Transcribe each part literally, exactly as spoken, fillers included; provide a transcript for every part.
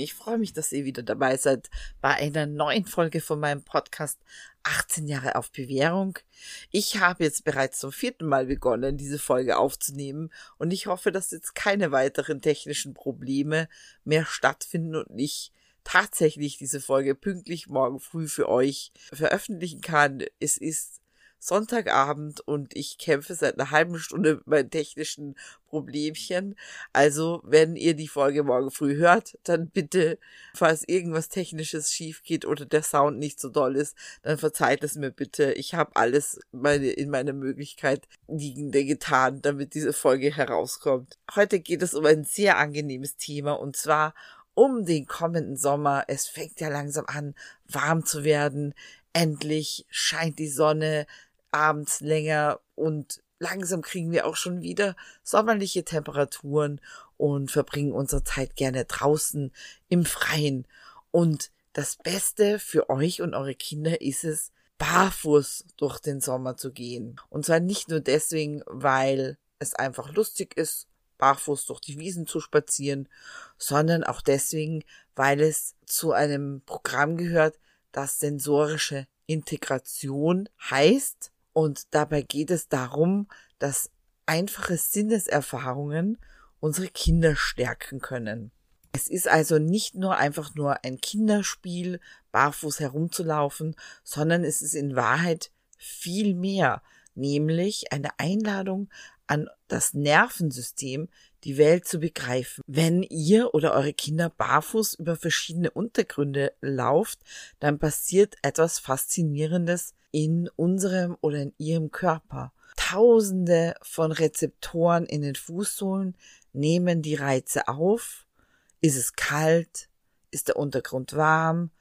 Ich freue mich, dass ihr wieder dabei seid bei einer neuen Folge von meinem Podcast achtzehn Jahre auf Bewährung. Ich habe jetzt bereits zum vierten Mal begonnen, diese Folge aufzunehmen und ich hoffe, dass jetzt keine weiteren technischen Probleme mehr stattfinden und ich tatsächlich diese Folge pünktlich morgen früh für euch veröffentlichen kann. Es ist Sonntagabend und ich kämpfe seit einer halben Stunde mit meinen technischen Problemchen. Also, wenn ihr die Folge morgen früh hört, dann bitte, falls irgendwas Technisches schief geht oder der Sound nicht so doll ist, dann verzeiht es mir bitte. Ich habe alles meine, in meiner Möglichkeit Liegende getan, damit diese Folge herauskommt. Heute geht es um ein sehr angenehmes Thema und zwar um den kommenden Sommer. Es fängt ja langsam an, warm zu werden. Endlich scheint die Sonne abends länger und langsam kriegen wir auch schon wieder sommerliche Temperaturen und verbringen unsere Zeit gerne draußen im Freien. Und das Beste für euch und eure Kinder ist es, barfuß durch den Sommer zu gehen. Und zwar nicht nur deswegen, weil es einfach lustig ist, barfuß durch die Wiesen zu spazieren, sondern auch deswegen, weil es zu einem Programm gehört, das sensorische Integration heißt. Und dabei geht es darum, dass einfache Sinneserfahrungen unsere Kinder stärken können. Es ist also nicht nur einfach nur ein Kinderspiel, barfuß herumzulaufen, sondern es ist in Wahrheit viel mehr, nämlich eine Einladung an das Nervensystem, die Welt zu begreifen. Wenn ihr oder eure Kinder barfuß über verschiedene Untergründe lauft, dann passiert etwas Faszinierendes in unserem oder in ihrem Körper. Tausende von Rezeptoren in den Fußsohlen nehmen die Reize auf. Ist es kalt? Ist der Untergrund warm?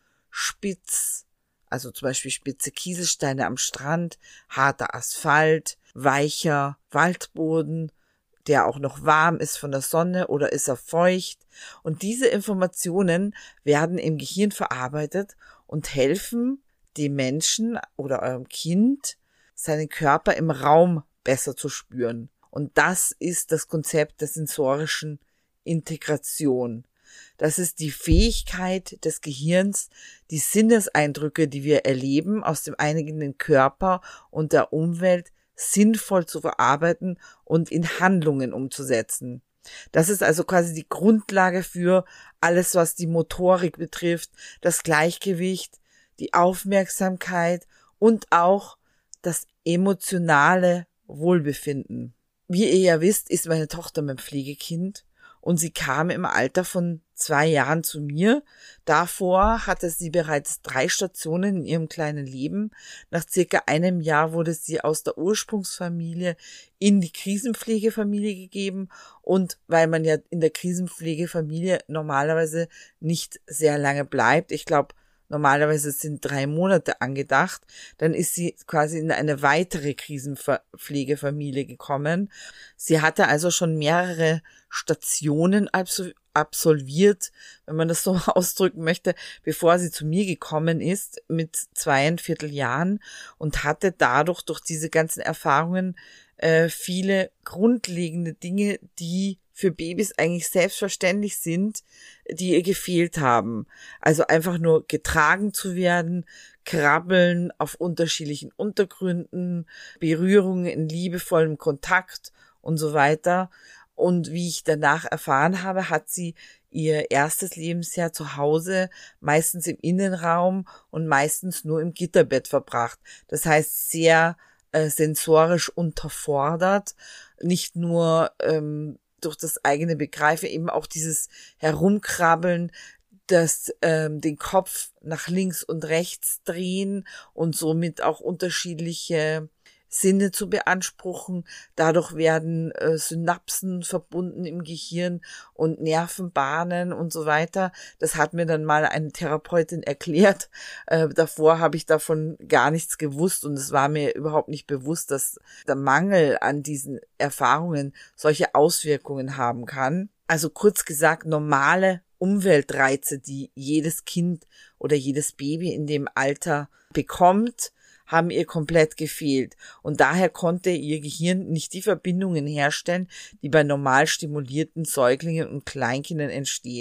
Spitz? Also zum Beispiel spitze Kieselsteine am Strand, harter Asphalt, weicher Waldboden, der auch noch warm ist von der Sonne, oder ist er feucht? Und diese Informationen werden im Gehirn verarbeitet und helfen dem Menschen oder eurem Kind, seinen Körper im Raum besser zu spüren. Und das ist das Konzept der sensorischen Integration. Das ist die Fähigkeit des Gehirns, die Sinneseindrücke, die wir erleben, aus dem eigenen Körper und der Umwelt sinnvoll zu verarbeiten und in Handlungen umzusetzen. Das ist also quasi die Grundlage für alles, was die Motorik betrifft, das Gleichgewicht, die Aufmerksamkeit und auch das emotionale Wohlbefinden. Wie ihr ja wisst, ist meine Tochter mein Pflegekind und sie kam im Alter von zwei Jahren zu mir. Davor hatte sie bereits drei Stationen in ihrem kleinen Leben. Nach circa einem Jahr wurde sie aus der Ursprungsfamilie in die Krisenpflegefamilie gegeben. Und weil man ja in der Krisenpflegefamilie normalerweise nicht sehr lange bleibt, ich glaube, normalerweise sind drei Monate angedacht, dann ist sie quasi in eine weitere Krisenpflegefamilie gekommen. Sie hatte also schon mehrere Stationen absolviert, wenn man das so ausdrücken möchte, bevor sie zu mir gekommen ist mit zweieinviertel Jahren und hatte dadurch durch diese ganzen Erfahrungen äh, viele grundlegende Dinge, die für Babys eigentlich selbstverständlich sind, die ihr gefehlt haben. Also einfach nur getragen zu werden, krabbeln auf unterschiedlichen Untergründen, Berührungen in liebevollem Kontakt und so weiter. Und wie ich danach erfahren habe, hat sie ihr erstes Lebensjahr zu Hause, meistens im Innenraum und meistens nur im Gitterbett verbracht. Das heißt, sehr äh, sensorisch unterfordert, nicht nur ähm, durch das eigene Begreifen, eben auch dieses Herumkrabbeln, das ähm, den Kopf nach links und rechts drehen und somit auch unterschiedliche Sinne zu beanspruchen. Dadurch werden äh, Synapsen verbunden im Gehirn und Nervenbahnen und so weiter. Das hat mir dann mal eine Therapeutin erklärt. Äh, davor habe ich davon gar nichts gewusst und es war mir überhaupt nicht bewusst, dass der Mangel an diesen Erfahrungen solche Auswirkungen haben kann. Also kurz gesagt, normale Umweltreize, die jedes Kind oder jedes Baby in dem Alter bekommt, haben ihr komplett gefehlt. Und daher konnte ihr Gehirn nicht die Verbindungen herstellen, die bei normal stimulierten Säuglingen und Kleinkindern entstehen.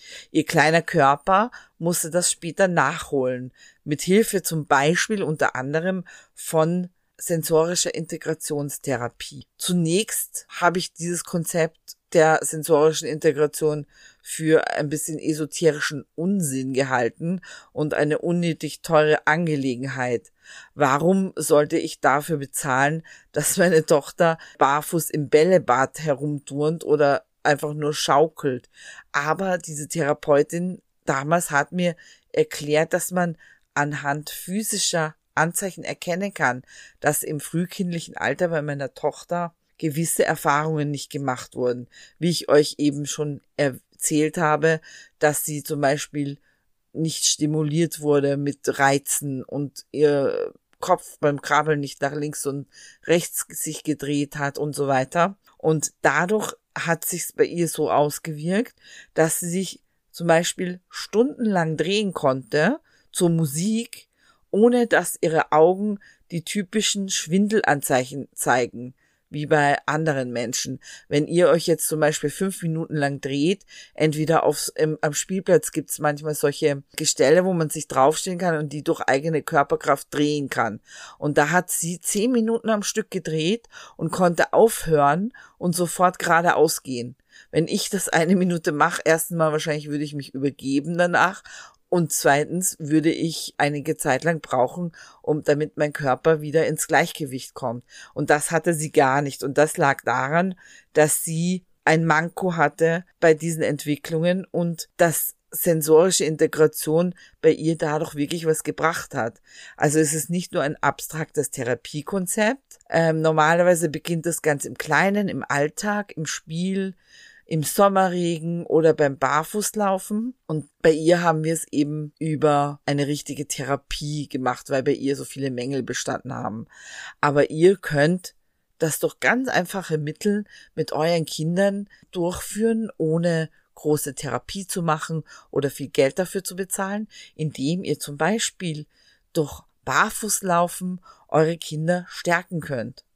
Ihr kleiner Körper musste das später nachholen, mit Hilfe zum Beispiel unter anderem von sensorischer Integrationstherapie. Zunächst habe ich dieses Konzept der sensorischen Integration für ein bisschen esoterischen Unsinn gehalten und eine unnötig teure Angelegenheit. Warum sollte ich dafür bezahlen, dass meine Tochter barfuß im Bällebad herumturnt oder einfach nur schaukelt? Aber diese Therapeutin damals hat mir erklärt, dass man anhand physischer Anzeichen erkennen kann, dass im frühkindlichen Alter bei meiner Tochter gewisse Erfahrungen nicht gemacht wurden. Wie ich euch eben schon erzählt habe, dass sie zum Beispiel nicht stimuliert wurde mit Reizen und ihr Kopf beim Krabbeln nicht nach links und rechts sich gedreht hat und so weiter. Und dadurch hat sich's bei ihr so ausgewirkt, dass sie sich zum Beispiel stundenlang drehen konnte zur Musik, ohne dass ihre Augen die typischen Schwindelanzeichen zeigen, wie bei anderen Menschen. Wenn ihr euch jetzt zum Beispiel fünf Minuten lang dreht, entweder aufs, im, am Spielplatz gibt's manchmal solche Gestelle, wo man sich draufstellen kann und die durch eigene Körperkraft drehen kann. Und da hat sie zehn Minuten am Stück gedreht und konnte aufhören und sofort geradeaus gehen. Wenn ich das eine Minute mache, erstens mal wahrscheinlich würde ich mich übergeben danach. Und zweitens würde ich einige Zeit lang brauchen, um damit mein Körper wieder ins Gleichgewicht kommt. Und das hatte sie gar nicht. Und das lag daran, dass sie ein Manko hatte bei diesen Entwicklungen und dass sensorische Integration bei ihr dadurch wirklich was gebracht hat. Also es ist nicht nur ein abstraktes Therapiekonzept. Ähm, normalerweise beginnt das ganz im Kleinen, im Alltag, im Spiel, im Sommerregen oder beim Barfußlaufen. Und bei ihr haben wir es eben über eine richtige Therapie gemacht, weil bei ihr so viele Mängel bestanden haben. Aber ihr könnt das durch ganz einfache Mittel mit euren Kindern durchführen, ohne große Therapie zu machen oder viel Geld dafür zu bezahlen, indem ihr zum Beispiel durch Barfußlaufen eure Kinder stärken könnt.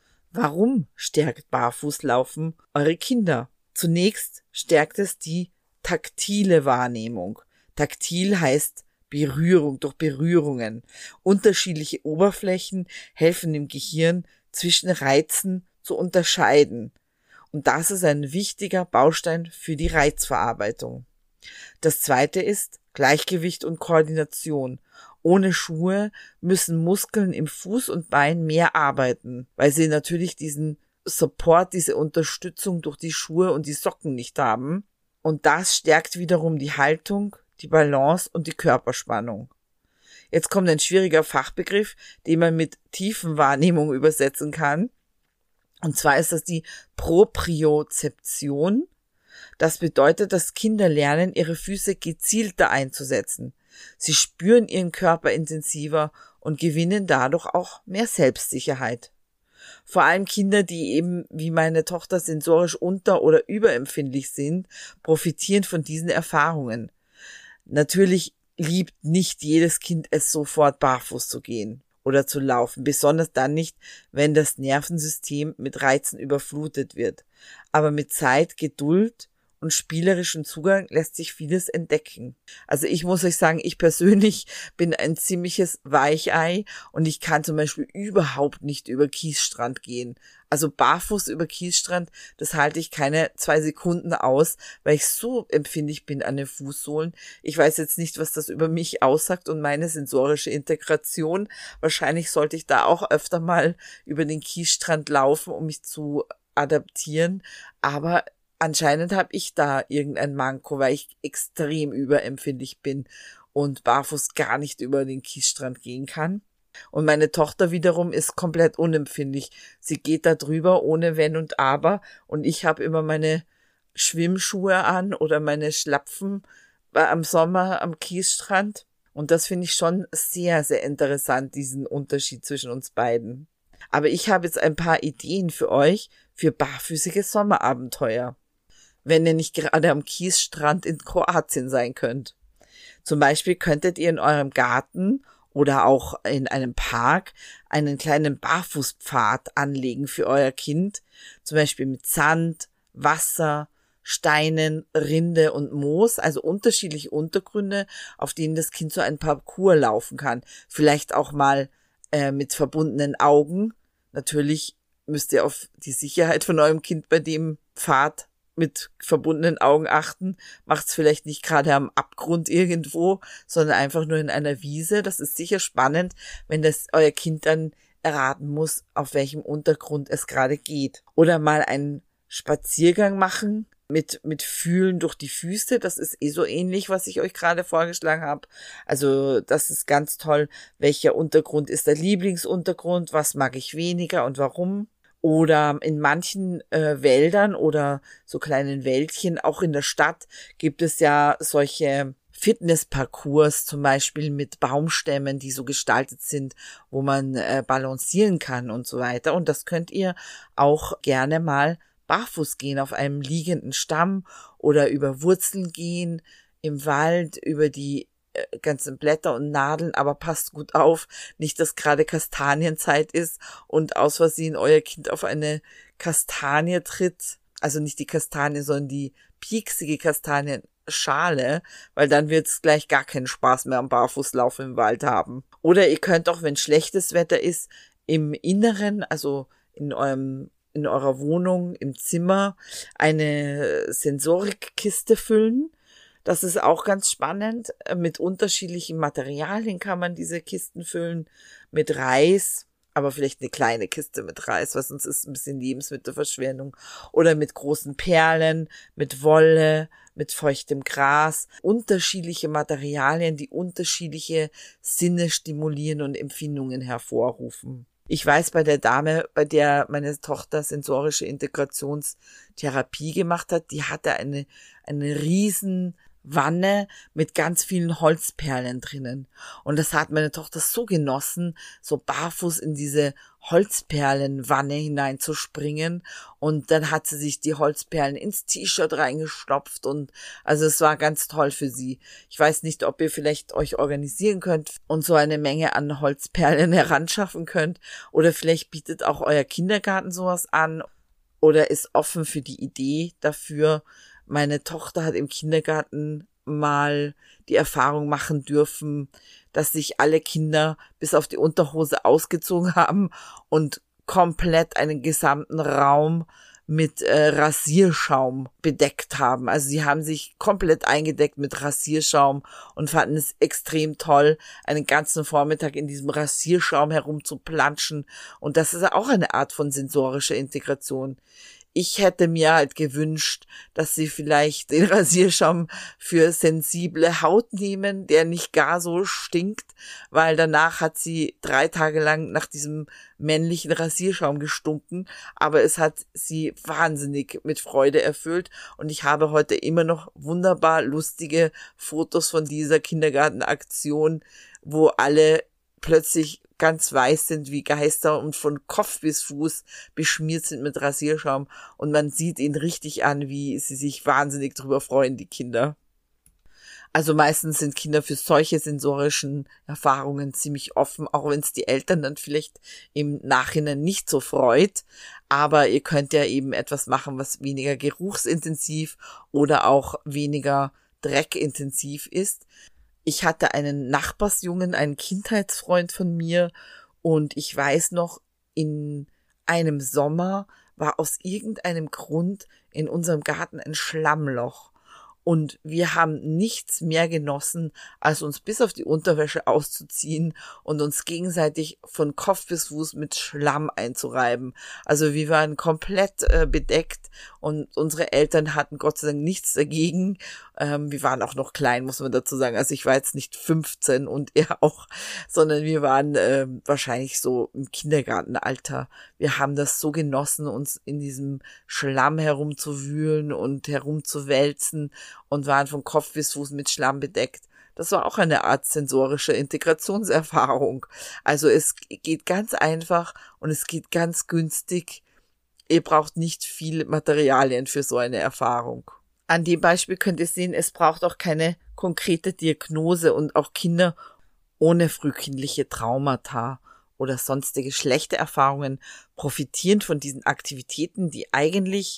Warum stärkt Barfußlaufen eure Kinder? Zunächst stärkt es die taktile Wahrnehmung. Taktil heißt Berührung, durch Berührungen. Unterschiedliche Oberflächen helfen dem Gehirn, zwischen Reizen zu unterscheiden. Und das ist ein wichtiger Baustein für die Reizverarbeitung. Das zweite ist Gleichgewicht und Koordination. Ohne Schuhe müssen Muskeln im Fuß und Bein mehr arbeiten, weil sie natürlich diesen Support, diese Unterstützung durch die Schuhe und die Socken nicht haben. Und das stärkt wiederum die Haltung, die Balance und die Körperspannung. Jetzt kommt ein schwieriger Fachbegriff, den man mit Tiefenwahrnehmung übersetzen kann. Und zwar ist das die Propriozeption. Das bedeutet, dass Kinder lernen, ihre Füße gezielter einzusetzen. Sie spüren ihren Körper intensiver und gewinnen dadurch auch mehr Selbstsicherheit. Vor allem Kinder, die eben wie meine Tochter sensorisch unter- oder überempfindlich sind, profitieren von diesen Erfahrungen. Natürlich liebt nicht jedes Kind es sofort barfuß zu gehen oder zu laufen, besonders dann nicht, wenn das Nervensystem mit Reizen überflutet wird. Aber mit Zeit, Geduld und spielerischem Zugang lässt sich vieles entdecken. Also ich muss euch sagen, ich persönlich bin ein ziemliches Weichei und ich kann zum Beispiel überhaupt nicht über Kiesstrand gehen. Also barfuß über Kiesstrand, das halte ich keine zwei Sekunden aus, weil ich so empfindlich bin an den Fußsohlen. Ich weiß jetzt nicht, was das über mich aussagt und meine sensorische Integration. Wahrscheinlich sollte ich da auch öfter mal über den Kiesstrand laufen, um mich zu adaptieren, aber anscheinend habe ich da irgendein Manko, weil ich extrem überempfindlich bin und barfuß gar nicht über den Kiesstrand gehen kann. Und meine Tochter wiederum ist komplett unempfindlich. Sie geht da drüber ohne Wenn und Aber und ich habe immer meine Schwimmschuhe an oder meine Schlapfen am Sommer am Kiesstrand. Und das finde ich schon sehr, sehr interessant, diesen Unterschied zwischen uns beiden. Aber ich habe jetzt ein paar Ideen für euch für barfüßige Sommerabenteuer, wenn ihr nicht gerade am Kiesstrand in Kroatien sein könnt. Zum Beispiel könntet ihr in eurem Garten oder auch in einem Park einen kleinen Barfußpfad anlegen für euer Kind, zum Beispiel mit Sand, Wasser, Steinen, Rinde und Moos, also unterschiedliche Untergründe, auf denen das Kind so ein Parcours laufen kann. Vielleicht auch mal äh, mit verbundenen Augen. Natürlich müsst ihr auf die Sicherheit von eurem Kind bei dem Pfad mit verbundenen Augen achten. Macht's vielleicht nicht gerade am Abgrund irgendwo, sondern einfach nur in einer Wiese. Das ist sicher spannend, wenn das euer Kind dann erraten muss, auf welchem Untergrund es gerade geht. Oder mal einen Spaziergang machen mit mit Fühlen durch die Füße. Das ist eh so ähnlich, was ich euch gerade vorgeschlagen habe. Also das ist ganz toll. Welcher Untergrund ist der Lieblingsuntergrund? Was mag ich weniger und warum? Oder in manchen äh, Wäldern oder so kleinen Wäldchen, auch in der Stadt, gibt es ja solche Fitnessparcours, zum Beispiel mit Baumstämmen, die so gestaltet sind, wo man äh, balancieren kann und so weiter. Und das könnt ihr auch gerne mal barfuß gehen, auf einem liegenden Stamm oder über Wurzeln gehen, im Wald, über die ganzen Blätter und Nadeln, aber passt gut auf, nicht, dass gerade Kastanienzeit ist und aus Versehen euer Kind auf eine Kastanie tritt, also nicht die Kastanie, sondern die pieksige Kastanienschale, weil dann wird es gleich gar keinen Spaß mehr am Barfußlaufen im Wald haben. Oder ihr könnt auch, wenn schlechtes Wetter ist, im Inneren, also in eurem in eurer Wohnung, im Zimmer, eine Sensorikkiste füllen. Das ist auch ganz spannend. Mit unterschiedlichen Materialien kann man diese Kisten füllen. Mit Reis, aber vielleicht eine kleine Kiste mit Reis, weil sonst ist ein bisschen Lebensmittelverschwendung. Oder mit großen Perlen, mit Wolle, mit feuchtem Gras. Unterschiedliche Materialien, die unterschiedliche Sinne stimulieren und Empfindungen hervorrufen. Ich weiß, bei der Dame, bei der meine Tochter sensorische Integrationstherapie gemacht hat, die hatte eine, eine riesen Wanne mit ganz vielen Holzperlen drinnen. Und das hat meine Tochter so genossen, so barfuß in diese Holzperlenwanne hineinzuspringen. Und dann hat sie sich die Holzperlen ins T-Shirt reingestopft und also es war ganz toll für sie. Ich weiß nicht, ob ihr vielleicht euch organisieren könnt und so eine Menge an Holzperlen heranschaffen könnt. Oder vielleicht bietet auch euer Kindergarten sowas an oder ist offen für die Idee dafür. Meine Tochter hat im Kindergarten mal die Erfahrung machen dürfen, dass sich alle Kinder bis auf die Unterhose ausgezogen haben und komplett einen gesamten Raum mit äh, Rasierschaum bedeckt haben. Also sie haben sich komplett eingedeckt mit Rasierschaum und fanden es extrem toll, einen ganzen Vormittag in diesem Rasierschaum herumzuplanschen. Und das ist auch eine Art von sensorischer Integration. Ich hätte mir halt gewünscht, dass sie vielleicht den Rasierschaum für sensible Haut nehmen, der nicht gar so stinkt, weil danach hat sie drei Tage lang nach diesem männlichen Rasierschaum gestunken, aber es hat sie wahnsinnig mit Freude erfüllt und ich habe heute immer noch wunderbar lustige Fotos von dieser Kindergartenaktion, wo alle plötzlich ganz weiß sind wie Geister und von Kopf bis Fuß beschmiert sind mit Rasierschaum und man sieht ihnen richtig an, wie sie sich wahnsinnig drüber freuen, die Kinder. Also meistens sind Kinder für solche sensorischen Erfahrungen ziemlich offen, auch wenn es die Eltern dann vielleicht im Nachhinein nicht so freut. Aber ihr könnt ja eben etwas machen, was weniger geruchsintensiv oder auch weniger dreckintensiv ist. Ich hatte einen Nachbarsjungen, einen Kindheitsfreund von mir und ich weiß noch, in einem Sommer war aus irgendeinem Grund in unserem Garten ein Schlammloch. Und wir haben nichts mehr genossen, als uns bis auf die Unterwäsche auszuziehen und uns gegenseitig von Kopf bis Fuß mit Schlamm einzureiben. Also wir waren komplett äh, bedeckt und unsere Eltern hatten Gott sei Dank nichts dagegen. Ähm, wir waren auch noch klein, muss man dazu sagen. Also ich war jetzt nicht fünfzehn und er auch, sondern wir waren äh, wahrscheinlich so im Kindergartenalter. Wir haben das so genossen, uns in diesem Schlamm herumzuwühlen und herumzuwälzen und waren von Kopf bis Fuß mit Schlamm bedeckt. Das war auch eine Art sensorische Integrationserfahrung. Also es geht ganz einfach und es geht ganz günstig. Ihr braucht nicht viel Materialien für so eine Erfahrung. An dem Beispiel könnt ihr sehen, es braucht auch keine konkrete Diagnose und auch Kinder ohne frühkindliche Traumata oder sonstige schlechte Erfahrungen profitieren von diesen Aktivitäten, die eigentlich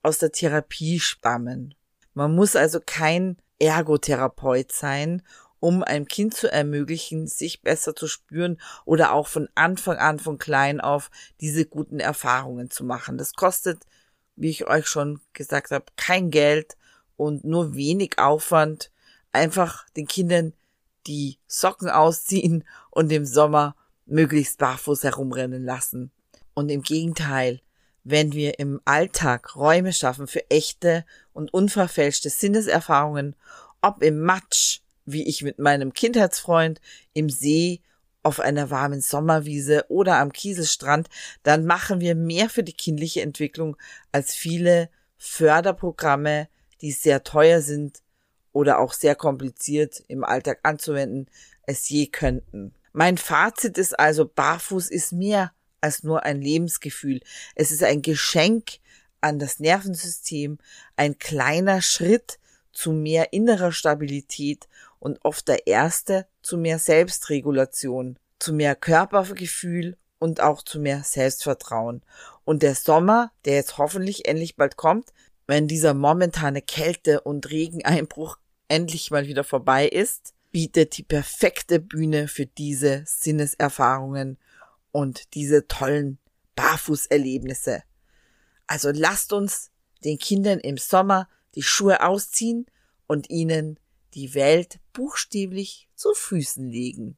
aus der Therapie stammen. Man muss also kein Ergotherapeut sein, um einem Kind zu ermöglichen, sich besser zu spüren oder auch von Anfang an, von klein auf, diese guten Erfahrungen zu machen. Das kostet, wie ich euch schon gesagt habe, kein Geld und nur wenig Aufwand. Einfach den Kindern die Socken ausziehen und im Sommer möglichst barfuß herumrennen lassen. Und im Gegenteil, wenn wir im Alltag Räume schaffen für echte und unverfälschte Sinneserfahrungen, ob im Matsch, wie ich mit meinem Kindheitsfreund, im See, auf einer warmen Sommerwiese oder am Kieselstrand, dann machen wir mehr für die kindliche Entwicklung als viele Förderprogramme, die sehr teuer sind oder auch sehr kompliziert im Alltag anzuwenden, es je könnten. Mein Fazit ist also, barfuß ist mehr als nur ein Lebensgefühl. Es ist ein Geschenk an das Nervensystem, ein kleiner Schritt zu mehr innerer Stabilität und oft der erste zu mehr Selbstregulation, zu mehr Körpergefühl und auch zu mehr Selbstvertrauen. Und der Sommer, der jetzt hoffentlich endlich bald kommt, wenn dieser momentane Kälte- und Regeneinbruch endlich mal wieder vorbei ist, bietet die perfekte Bühne für diese Sinneserfahrungen und diese tollen Barfußerlebnisse. Also lasst uns den Kindern im Sommer die Schuhe ausziehen und ihnen die Welt buchstäblich zu Füßen legen.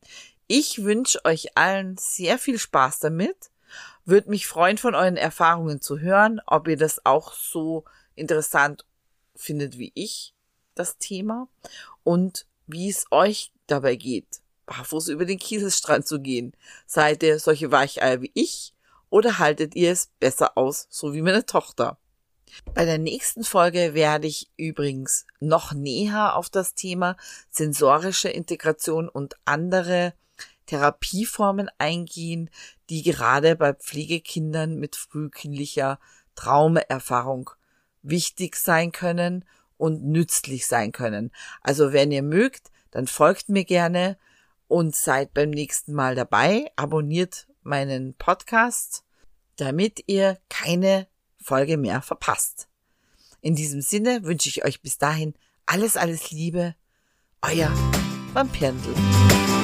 Ich wünsche euch allen sehr viel Spaß damit. Würde mich freuen, von euren Erfahrungen zu hören, ob ihr das auch so interessant findet wie ich, das Thema, und wie es euch dabei geht, barfuß über den Kieselstrand zu gehen. Seid ihr solche Weicheier wie ich oder haltet ihr es besser aus, so wie meine Tochter? Bei der nächsten Folge werde ich übrigens noch näher auf das Thema sensorische Integration und andere Therapieformen eingehen, die gerade bei Pflegekindern mit frühkindlicher Traumaerfahrung wichtig sein können und nützlich sein können. Also wenn ihr mögt, dann folgt mir gerne und seid beim nächsten Mal dabei. Abonniert meinen Podcast, damit ihr keine Folge mehr verpasst. In diesem Sinne wünsche ich euch bis dahin alles, alles Liebe. Euer Vampirndl.